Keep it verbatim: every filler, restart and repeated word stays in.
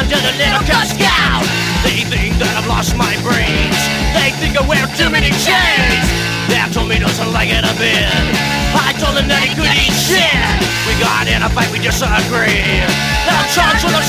I'm just a little Cub Scout. They think that I've lost my brains. They think I wear too many chains. Dad told me doesn't like it a bit. I told him that he could eat shit. We got in a fight, we disagreed. Now charge for the